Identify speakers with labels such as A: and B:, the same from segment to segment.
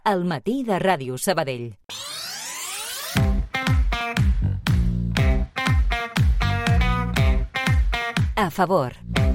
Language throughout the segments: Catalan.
A: El matí de Ràdio Sabadell. A favor.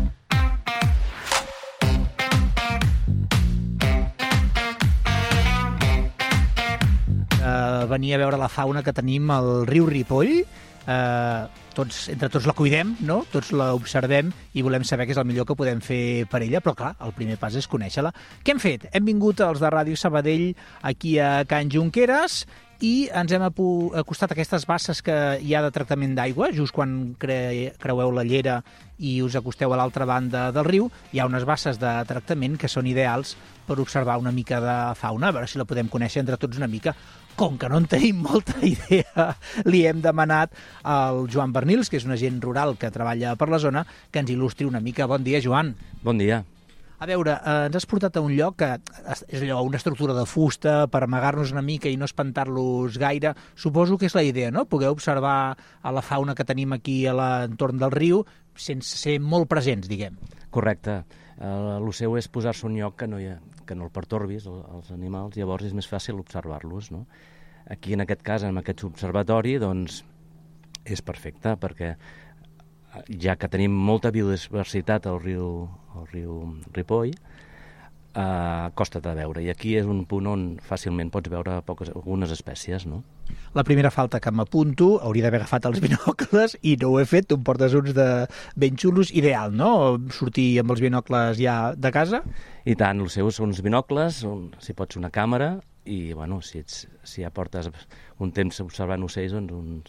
B: Venir a veure la fauna que tenim al riu Ripoll. Entre tots la cuidem, no? Tots la observem i volem saber què és el millor que podem fer per ella, però clar, el primer pas és conèixer-la. Què hem fet? Hem vingut els de Ràdio Sabadell aquí a Can Junqueras i ens hem acostat a aquestes basses que hi ha de tractament d'aigua, just quan creueu la llera i us acosteu a l'altra banda del riu. Hi ha unes basses de tractament que són ideals per observar una mica de fauna, a veure si la podem conèixer entre tots una mica. Com que no en tenim molta idea, li hem demanat al Joan Bernils, que és un agent rural que treballa per la zona, que ens il·lustri una mica. Bon dia, Joan.
C: Bon dia.
B: A veure, ens has portat a un lloc que és allò, una estructura de fusta per amagar-nos una mica i no espantar-los gaire. Suposo que és la idea, no? Poder observar a la fauna que tenim aquí a l'entorn del riu sense ser molt presents, diguem.
C: Correcte. El seu és posar-se un lloc que no el pertorbis, els animals, llavors és més fàcil observar-los, no? Aquí, en aquest cas, en aquest observatori, doncs, és perfecte, perquè ja que tenim molta biodiversitat al riu Ripoll, costa de veure. I aquí és un punt on fàcilment pots veure algunes espècies, no?
B: La primera falta que m'apunto, hauria d'haver agafat els binocles i no ho he fet. Tu em portes uns de ben xulos, ideal, no? Sortir amb els binocles ja de casa.
C: I tant, els seus són uns binocles, si pots una càmera, i bueno, si ja portes un temps observant ocells, doncs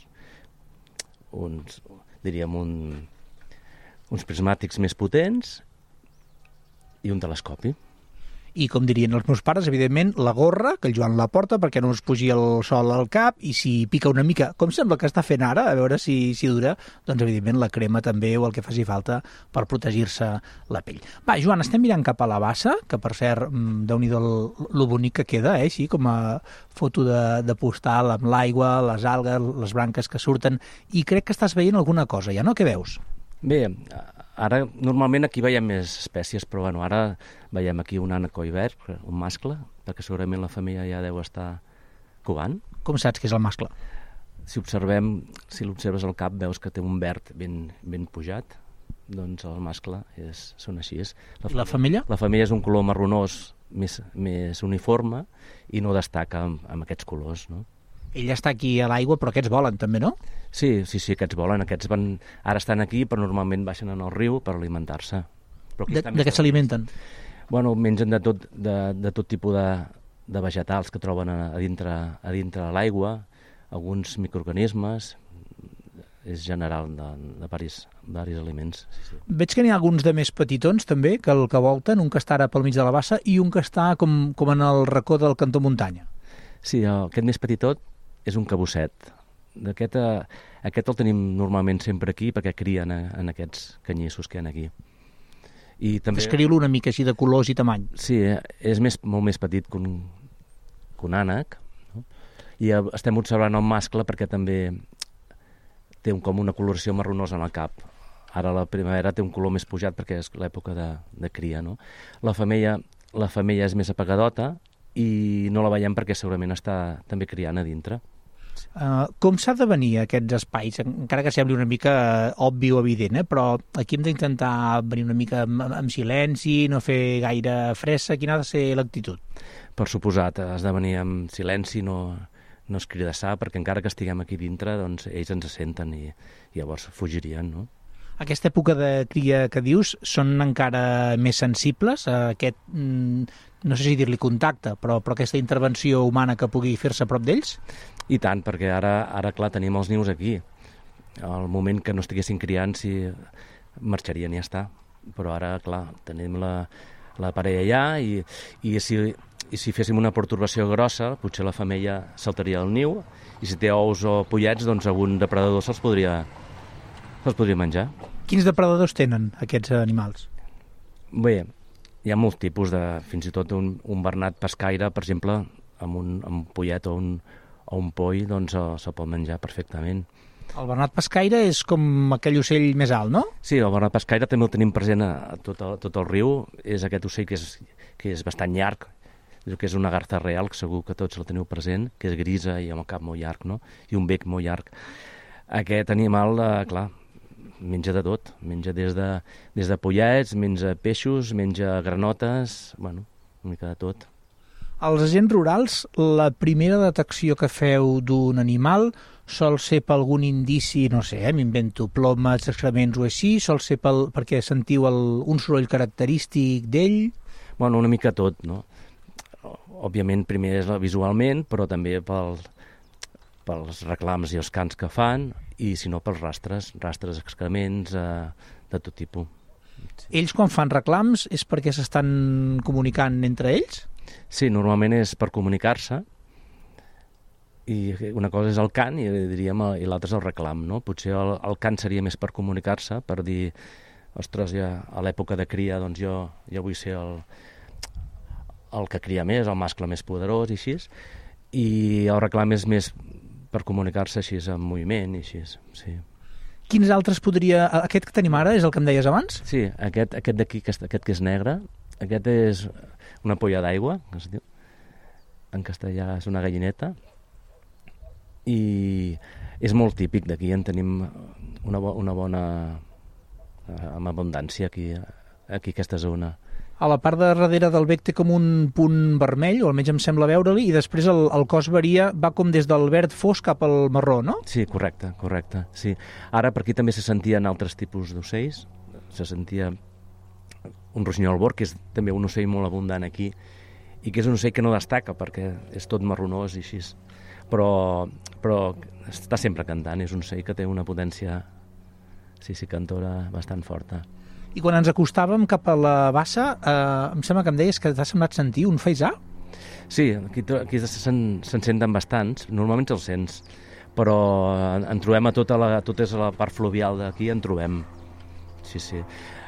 C: uns prismàtics més potents i un telescopi.
B: I com dirien els meus pares, evidentment, la gorra, que el Joan la porta perquè no es pugi el sol al cap, i si pica una mica, com sembla que està fent ara, a veure si dura, doncs evidentment la crema també o el que faci falta per protegir-se la pell. Va, Joan, estem mirant cap a la bassa, que per cert, déu-n'hi-do lo bonic que queda, així com a foto de postal amb l'aigua, les algues, les branques que surten, i crec que estàs veient alguna cosa, ja no? Què veus?
C: Bé, ara normalment aquí veiem més espècies, però bueno, ara veiem aquí un ànec verd, un mascle, perquè segurament la femella ja deu estar covant.
B: Com saps que és el mascle?
C: Si l'observes al cap veus que té un verd ben pujat, doncs el mascle són així.
B: La femella?
C: La femella és un color marronós més uniforme i no destaca amb aquests colors, no?
B: Ella està aquí a l'aigua, però aquests volen també, no?
C: Sí, aquests volen. Ara estan aquí, però normalment baixen en el riu per alimentar-se.
B: De què s'alimenten?
C: Bueno, mengen de tot tipus de vegetals que troben a dintre l'aigua, alguns microorganismes, és general de varis aliments. Sí.
B: Veig que n'hi ha alguns de més petitons també, que el que volten, un que està ara pel mig de la bassa i un que està com en el racó del cantó muntanya.
C: Sí, aquest més petitot és un cabosset. Aquest el tenim normalment sempre aquí perquè crien en aquests canyissos que hi ha aquí.
B: Descriu-lo una mica així de colors i tamany.
C: Sí, és molt més petit que un ànec, no? I estem observant el mascle perquè també té com una coloració marronosa en el cap. Ara la primavera té un color més pujat perquè és l'època de cria, no? La femella és més apagadota i no la veiem perquè segurament està també criant a dintre.
B: Com s'ha de venir a aquests espais? Encara que sembli una mica obvi o evident, però aquí hem d'intentar venir una mica amb silenci, no fer gaire fressa. Quina ha de ser l'actitud?
C: Per suposat, has de venir amb silenci, no escridassar, perquè encara que estiguem aquí dintre, doncs ells ens senten i llavors fugirien, no?
B: Aquesta època de cria que dius són encara més sensibles a aquest, no sé si dir-li contacte, però aquesta intervenció humana que pugui fer-se a prop d'ells?
C: I tant, perquè ara clar, tenim els nius aquí. Al moment que no estiguessin criant, si marxarien i ja està. Però ara, clar, tenim la parella allà i si féssim una pertorbació grossa, potser la femella saltaria al niu i si té ous o pollets, doncs algun depredador se'ls podria menjar.
B: Quins depredadors tenen aquests animals?
C: Bé, hi ha molts tipus fins i tot un bernat pescaire, per exemple, amb un pollet o un poll, doncs se pot menjar perfectament.
B: El bernat pescaire és com aquell ocell més alt, no?
C: Sí, el bernat pescaire també el tenim present a tot el riu. És aquest ocell que és bastant llarg, que és una garza real, que segur que tots la teniu present, que és grisa i amb el cap molt llarg, no? I un bec molt llarg. Aquest animal, clar, menja de tot. Menja des de pollets, menja peixos, menja granotes, bueno, una mica de tot.
B: Els agents rurals, la primera detecció que feu d'un animal sol ser per algun indici, no sé, m'invento, plomes, excrements o així, sol ser perquè sentiu un soroll característic d'ell?
C: Bueno, una mica tot, no? Òbviament, primer és visualment, però també pels reclams i els cants que fan, i si no, pels rastres, excrements, de tot tipus. Sí.
B: Ells, quan fan reclams, és perquè s'estan comunicant entre ells?
C: Sí, normalment és per comunicar-se, i una cosa és el cant i l'altra és el reclam, no? Potser el cant seria més per comunicar-se, per dir, ostres, ja a l'època de cria doncs jo vull ser el que cria més, el mascle més poderós i així, i el reclam és més per comunicar-se així en moviment i així, sí.
B: Quins altres podria... Aquest que tenim ara és el que em deies abans?
C: Sí, aquest d'aquí, aquest que és negre, aquest és una polla d'aigua, que es diu. En castellà és una gallineta, i és molt típic d'aquí, en tenim una bona amb abundància aquí aquesta zona.
B: A la part de darrere del bec té com un punt vermell, o almenys em sembla veure-li, i després el cos va com des del verd fosc cap al marró, no?
C: Sí, correcte, sí. Ara per aquí també se sentien altres tipus d'ocells, se sentia un rossinyol bord, que és també un ocell molt abundant aquí, i que és un ocell que no destaca perquè és tot marronós i així, però està sempre cantant, és un ocell que té una potència, sí, cantora bastant forta.
B: I quan ens acostàvem cap a la bassa, em sembla que em deies que t'ha semblat sentir un faisà?
C: Sí, aquí se'n senten bastants, normalment els sents, però en trobem a tota la part fluvial d'aquí, en trobem. Sí.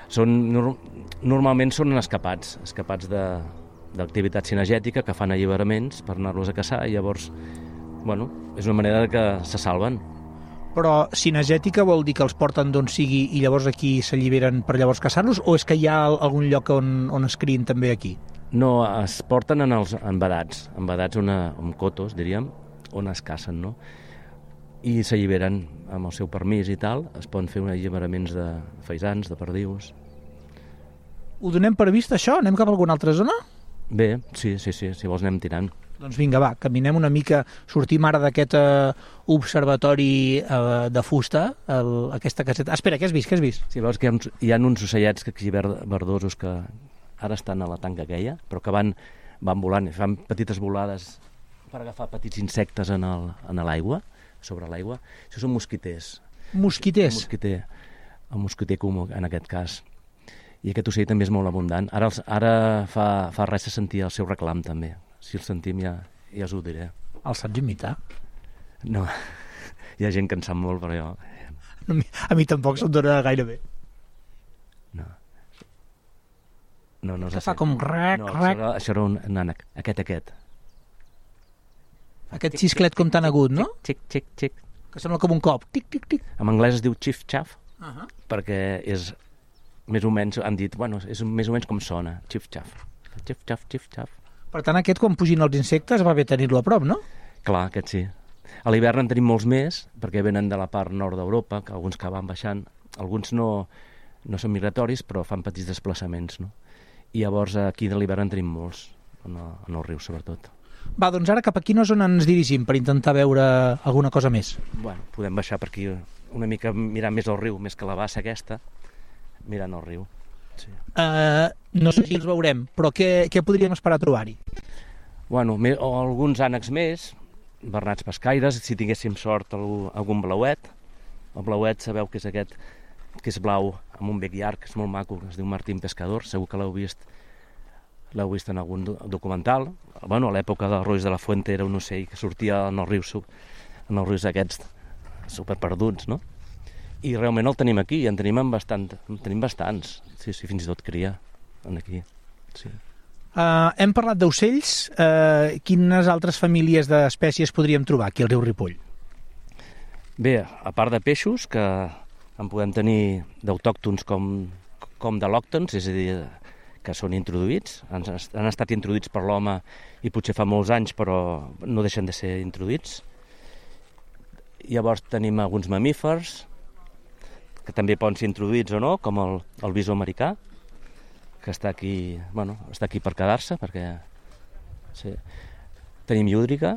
C: Normalment són escapats d'activitat cinegètica que fan alliberaments per anar-los a caçar, i llavors, bueno, és una manera que se salven.
B: Però cinegètica vol dir que els porten d'on sigui i llavors aquí s'alliberen per llavors caçar-los, o és que hi ha algun lloc on es crien també aquí?
C: No, es porten en vedats amb cotos, diríem, on es cacen, no? I s'alliberen amb el seu permís i tal, es poden fer alliberaments de faisans, de perdius.
B: Ho donem per vist, això? Anem cap a alguna altra zona?
C: Bé, sí, si vols anem tirant.
B: Doncs vinga, va, caminem una mica, sortim ara d'aquest observatori de fusta, aquesta caseta. Espera, què has vist?
C: Sí, veus que hi ha uns ocellets aquí verdosos que ara estan a la tanca aquella, però que van volant, fan petites volades per agafar petits insectes en l'aigua, sobre l'aigua. Això són mosquiters.
B: Mosquiters?
C: El mosquiter comú, en aquest cas. I aquest ocell també és molt abundant. Ara fa res a sentir el seu reclam, també. Si el sentim ja us ho diré.
B: El saps imitar?
C: No, hi ha gent que en sap molt, però jo...
B: A mi tampoc se'm dona gaire bé.
C: No,
B: que fa com rec.
C: Això era un ànec, aquest.
B: Aquest xisclet com tan agut, no?
C: Xic.
B: Que sembla com un cop. Tic.
C: En anglès es diu chiff-chaff, perquè és més o menys, han dit, bueno, és més o menys com sona, chiff-chaff. Chiff-chaff.
B: Per tant, aquest, quan pugin els insectes, va bé tenir-lo a prop, no?
C: Clar, aquest sí. A l'hivern en tenim molts més, perquè venen de la part nord d'Europa, que alguns que van baixant, alguns no són migratoris, però fan petits desplaçaments, no? I llavors aquí de l'hivern en tenim molts, en el riu, sobretot.
B: Va, doncs ara cap a quina zona ens dirigim per intentar veure alguna cosa més?
C: Bueno, podem baixar per aquí una mica, mirar més el riu, més que la bassa aquesta, mirant el riu. Sí.
B: No sé si els veurem, però què podríem esperar a trobar-hi?
C: Bueno, alguns ànecs més, bernats pescaires, si tinguéssim sort algun blauet. El blauet sabeu que és aquest, que és blau, amb un bec llarg, és molt maco, es diu Martín Pescador, segur que l'heu vist en algun documental. Bueno, a l'època dels Rois de la Fuente era un ocell que sortia en els rius aquests superperduts, no? I realment el tenim aquí, i en tenim bastants. Sí, fins i tot cria aquí. Sí.
B: Hem parlat d'ocells. Quines altres famílies d'espècies podríem trobar aquí al riu Ripoll?
C: Bé, a part de peixos, que en podem tenir d'autòctons com de lòctons, és a dir, que són introduïts, han estat introduïts per l'home i potser fa molts anys, però no deixen de ser introduïts. Llavors tenim alguns mamífers, que també poden ser introduïts o no, com el bisó americà, que està aquí per quedar-se, perquè sí. Tenim llúdriga,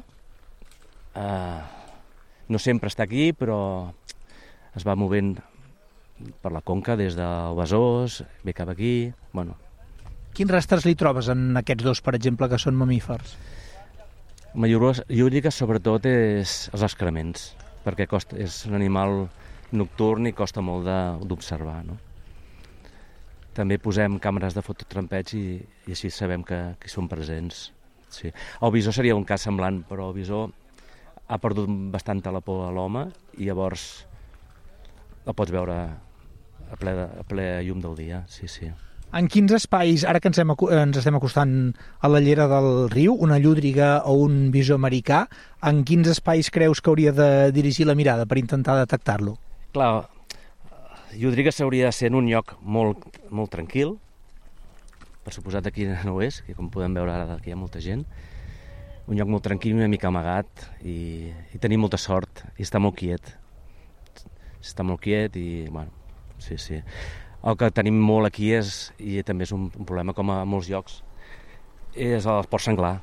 C: no sempre està aquí, però es va movent per la conca des del Besòs, ve cap aquí,
B: Quins rastres li trobes en aquests dos, per exemple, que són mamífers?
C: La llúdriga sobretot és els excrements, perquè és un animal nocturn i costa molt d'observar, no? També posem càmeres de fototrampeig i així sabem que són presents. Sí. El bisó seria un cas semblant, però el bisó ha perdut bastanta la por a l'home i llavors el pots veure a ple llum del dia, sí.
B: En quins espais, ara que ens estem acostant a la llera del riu, una llúdriga o un bisó americà, en quins espais creus que hauria de dirigir la mirada per intentar detectar-lo?
C: Clar, llúdriga s'hauria de ser en un lloc molt, molt tranquil. Per suposat aquí no ho és, que com podem veure ara aquí hi ha molta gent. Un lloc molt tranquil, una mica amagat, i tenir molta sort, i està molt quiet. Està molt quiet i, sí. El que tenim molt aquí és, i també és un problema com a molts llocs, és el porc senglar.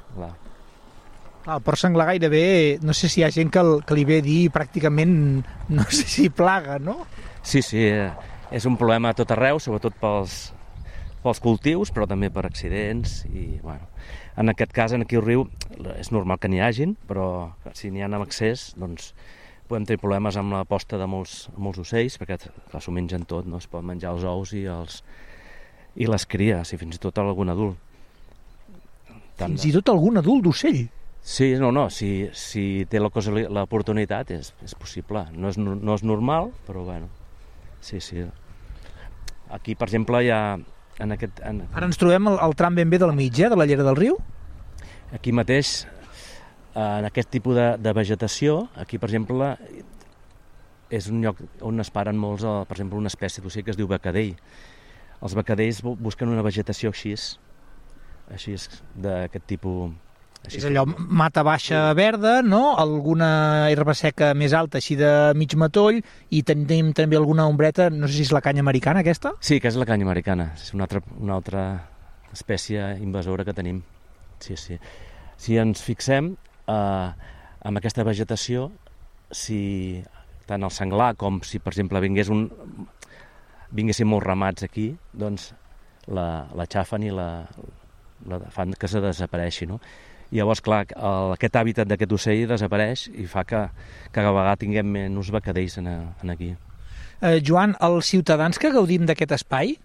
B: El porc senglar gairebé, no sé si hi ha gent que li ve a dir pràcticament, no sé si plaga, no?
C: Sí, és un problema a tot arreu, sobretot pels cultius, però també per accidents. I, en aquest cas, aquí al riu, és normal que n'hi hagin, però si n'hi ha en excés, doncs podem tenir problemes amb la posta de molts ocells, perquè s'ho mengen tot, no? Es poden menjar els ous i les cries, i fins i tot algun adult.
B: Fins i tot algun adult d'ocell?
C: Sí, si té l'oportunitat és possible. No és normal, però sí. Aquí, per exemple, hi ha...
B: Ara ens trobem al tram ben bé del mig, de la llera del riu?
C: Aquí mateix, en aquest tipus de vegetació, aquí, per exemple, és un lloc on es paren molts, per exemple, una espècie d'ocell que es diu becadell. Els becadells busquen una vegetació així d'aquest tipus...
B: És allò, mata baixa verda, no? Alguna herba seca més alta, així de mig matoll, i tenim també alguna ombreta, no sé si és la canya americana, aquesta?
C: Sí, que és la canya americana, és una altra espècie invasora que tenim. Sí. Si ens fixem en aquesta vegetació, si tant el senglar com si, per exemple, vinguessin molts ramats aquí, doncs la xafen i la fan que se desapareixi, no? I llavors, clar, aquest hàbitat d'aquest ocell desapareix i fa que cada vegada tinguem menys becadells aquí.
B: Joan, els ciutadans que gaudim d'aquest espai,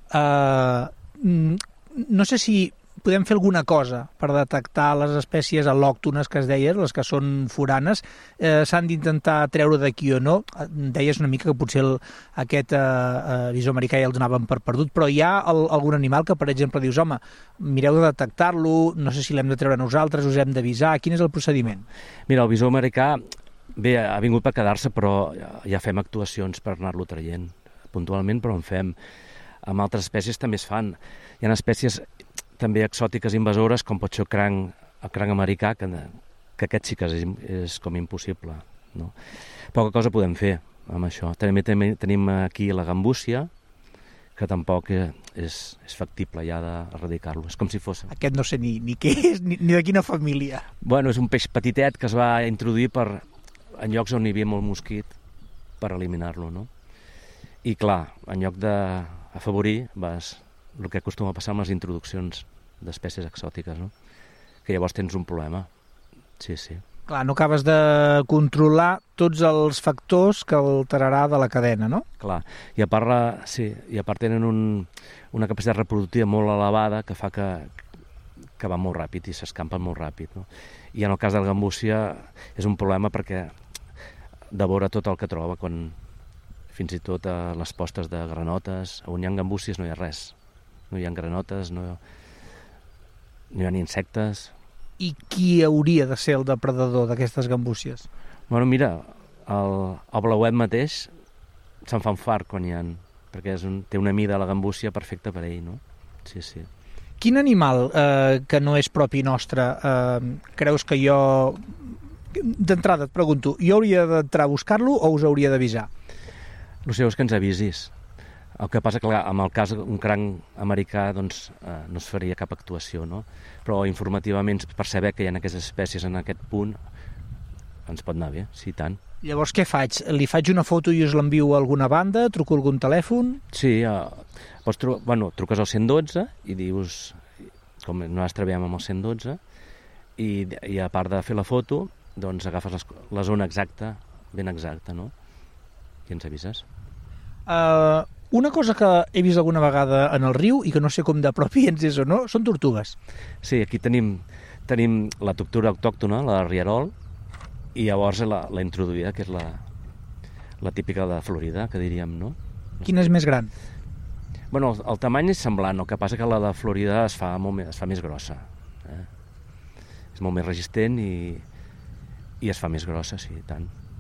B: no sé si podem fer alguna cosa per detectar les espècies al·lòctones que es deien, les que són foranes, s'han d'intentar treure d'aquí o no. Deies una mica que potser aquest bisó americà ja el donaven per perdut, però hi ha algun animal que, per exemple, dius, home, mireu de detectar-lo, no sé si l'hem de treure nosaltres, us hem d'avisar, quin és el procediment? Mira,
C: el bisó americà ha vingut per quedar-se, però ja fem actuacions per anar-lo traient puntualment, però en fem. Amb altres espècies també es fan. Hi ha espècies també exòtiques invasores, com pot ser el cranc americà, que aquest sí que és com impossible, no? Poca cosa podem fer amb això. També tenim aquí la gambúcia, que tampoc és factible ja d'erradicar-lo. És com si fos...
B: Aquest no sé ni què és, ni de quina família.
C: És un peix petitet que es va introduir en llocs on hi havia molt mosquit per eliminar-lo, no? I clar, en lloc d'afavorir, el que acostuma a passar amb les introduccions d'espècies exòtiques, no? Que llavors tens un problema. Sí.
B: Clar, no acabes de controlar tots els factors que alterarà de la cadena, no?
C: Clar, i a part tenen una capacitat reproductiva molt elevada que fa que va molt ràpid i s'escampen molt ràpid, no? I en el cas de la gambúcia és un problema perquè devora tot el que troba, fins i tot a les postes de granotes. On hi ha gambúcies no hi ha res. No hi ha granotes, no hi ha ni insectes.
B: I qui hauria de ser el depredador d'aquestes gambúcies?
C: Mira, el blauet mateix se'n fa un fart quan hi ha, perquè té una mida a la gambúcia perfecta per ell, no? sí, sí.
B: Quin animal que no és propi nostre creus que jo... D'entrada et pregunto, jo hauria d'entrar a buscar-lo o us hauria d'avisar?
C: El seu és que ens avisis. El que passa que, clar, en el cas d'un cranc americà doncs, no es faria cap actuació, no? Però informativament, per saber que hi ha aquestes espècies en aquest punt, ens pot anar bé, sí, tant.
B: Llavors què faig? Li faig una foto i us l'envio a alguna banda? Truco a algun telèfon?
C: Sí, truques al 112 i dius, com nosaltres treballem amb el 112, i a part de fer la foto, doncs agafes la zona exacta, ben exacta, no? I ens avises.
B: Una cosa que he vist alguna vegada en el riu i que no sé com de propi ens és o no, són tortugues.
C: Sí, aquí tenim la tortuga autòctona, la rierol, i llavors la introduïda, que és la típica de Florida, que diríem, no?
B: Quina és més gran?
C: Bueno, el tamany és semblant, el que passa que la de Florida es fa més grossa. És molt més resistent i es fa més grossa, sí, tant.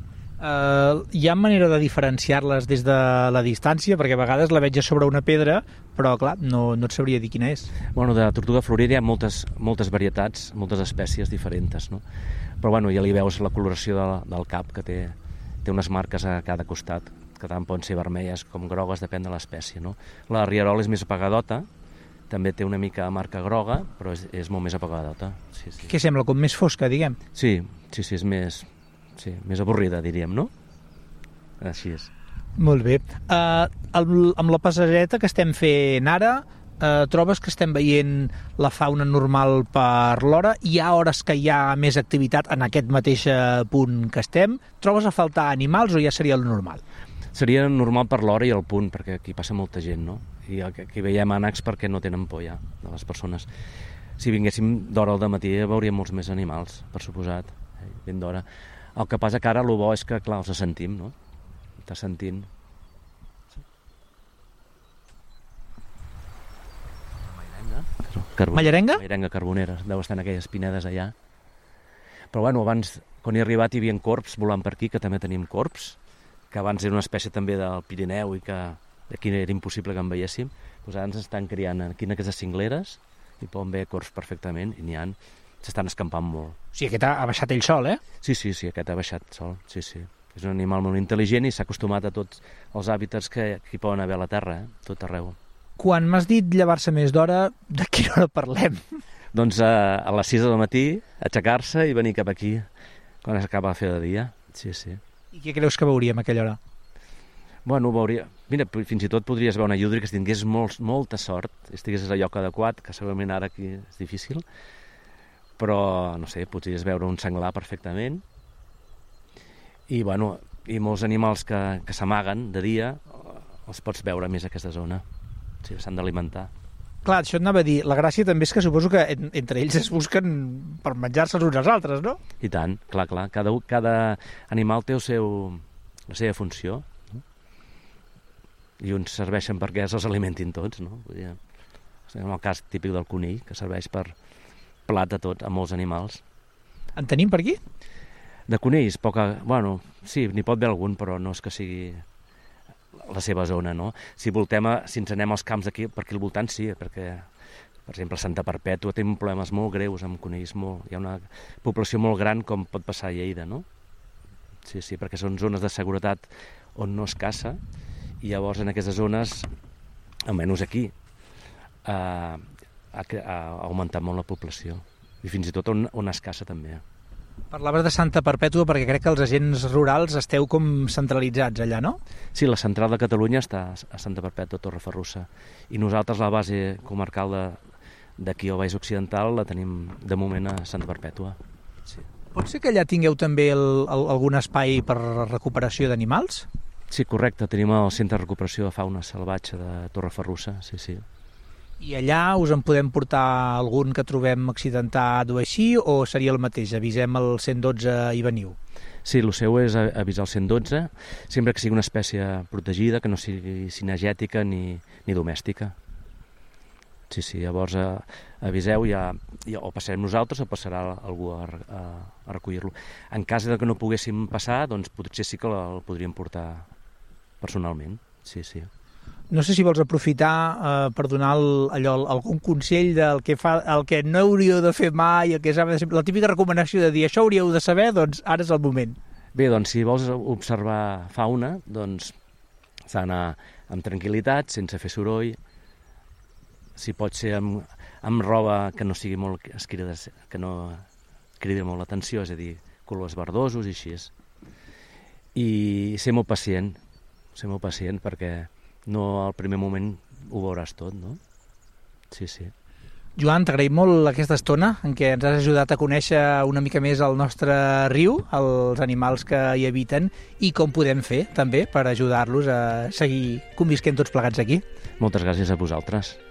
B: Hi ha manera de diferenciar-les des de la distància? Perquè a vegades la veig a sobre una pedra, però clar, no et sabria dir quina és.
C: Bueno, de la tortuga florida hi ha moltes varietats, moltes espècies diferents, no? Però bueno, ja li veus la coloració del cap, que té unes marques a cada costat, que tant poden ser vermelles com grogues, depèn de l'espècie, no? La rierol és més apagadota, també té una mica marca groga, però és molt més apagadota. Sí, sí.
B: Què sembla, com més fosca, diguem?
C: Sí, és més avorrida, diríem, no? Així és.
B: Molt bé. Amb la passereta que estem fent ara, trobes que estem veient la fauna normal per l'hora? Hi ha hores que hi ha més activitat en aquest mateix punt que estem? Trobes a faltar animals o ja seria el normal?
C: Seria normal per l'hora i el punt, perquè aquí passa molta gent, no? I aquí veiem ànecs perquè no tenen por ja de les persones. Si vinguéssim d'hora al dematí veuríem molts més animals, per suposat, ben d'hora. El que passa que ara el bo és que, clar, els sentim, no? Estàs sentint.
B: Mallarenga?
C: Mallarenga carbonera, deu estar en aquelles pinedes allà. Però bueno, abans, quan he arribat, hi havia corps volant per aquí, que també tenim corps, que abans era una espècie també del Pirineu i que aquí era impossible que en veiéssim. Doncs ara ens estan criant aquí en aquestes cingleres i poden veure corps perfectament i s'estan escampant molt.
B: O sigui, aquest ha baixat ell sol, eh?
C: Sí, aquest ha baixat sol, sí. És un animal molt intel·ligent i s'ha acostumat a tots els hàbitats que hi poden haver a la Terra, tot arreu.
B: Quan m'has dit llevar-se més d'hora, de quina hora parlem?
C: Doncs a les 6 del matí, aixecar-se i venir cap aquí, quan s'acaba de fer de dia, sí.
B: I què creus que veuríem a aquella hora?
C: Bueno, mira, fins i tot podries veure una llúdria que si tingués molta sort, estigués a lloc adequat, que segurament ara aquí és difícil, però, no sé, podries veure un senglar perfectament. I, bueno, i molts animals que s'amaguen de dia els pots veure més a aquesta zona. Sí, s'han d'alimentar.
B: Clar, això et anava a dir, la gràcia també és que suposo que entre ells es busquen per menjar-se els uns als altres, no?
C: I tant, clar. Cada animal té la seva funció, no? I uns serveixen perquè els alimentin tots, no? Vull dir, en el cas típic del conill, que serveix per plat a tots, a molts animals.
B: En tenim per aquí?
C: De conills, bueno, sí, n'hi pot haver algun, però no és que sigui la seva zona, no? Si ens anem als camps d'aquí, per aquí al voltant sí, perquè, per exemple, Santa Perpètua té problemes molt greus amb conills, hi ha una població molt gran com pot passar a Lleida, no? Sí, perquè són zones de seguretat on no es caça, i llavors en aquestes zones, almenys aquí, ha augmentat molt la població, i fins i tot on es caça també.
B: Parlaves de Santa Perpètua perquè crec que els agents rurals esteu com centralitzats allà, no?
C: Sí, la central de Catalunya està a Santa Perpètua, Torreferrussa, i nosaltres la base comarcal d'aquí al Baix Occidental la tenim de moment a Santa Perpètua. Sí.
B: Pot ser que allà tingueu també algun espai per recuperació d'animals?
C: Sí, correcte, tenim el Centre de Recuperació de Fauna Salvatge de Torreferrussa, sí.
B: I allà us en podem portar algun que trobem accidentat o així, o seria el mateix? Avisem el 112 i veniu?
C: Sí, el seu és avisar el 112, sempre que sigui una espècie protegida, que no sigui cinegètica ni domèstica. Sí, llavors aviseu o passarem nosaltres o passarà algú a recollir-lo. En cas que no poguéssim passar, doncs potser sí que el podríem portar personalment, sí.
B: No sé si vols aprofitar per donar algun consell del que el que no hauríeu de fer mai, el que és la típica recomanació de dir això hauríeu de saber, doncs ara és el moment.
C: Bé, doncs si vols observar fauna, doncs s'ha d'anar amb tranquil·litat, sense fer soroll, si pot ser amb roba que no sigui molt que no cridi molt l'atenció, és a dir, colors verdosos i així. I ser molt pacient perquè no al primer moment ho veuràs tot, no? Sí.
B: Joan, t'agraïm molt aquesta estona en què ens has ajudat a conèixer una mica més el nostre riu, els animals que hi habiten i com podem fer també per ajudar-los a seguir convisquent tots plegats aquí.
C: Moltes gràcies a vosaltres.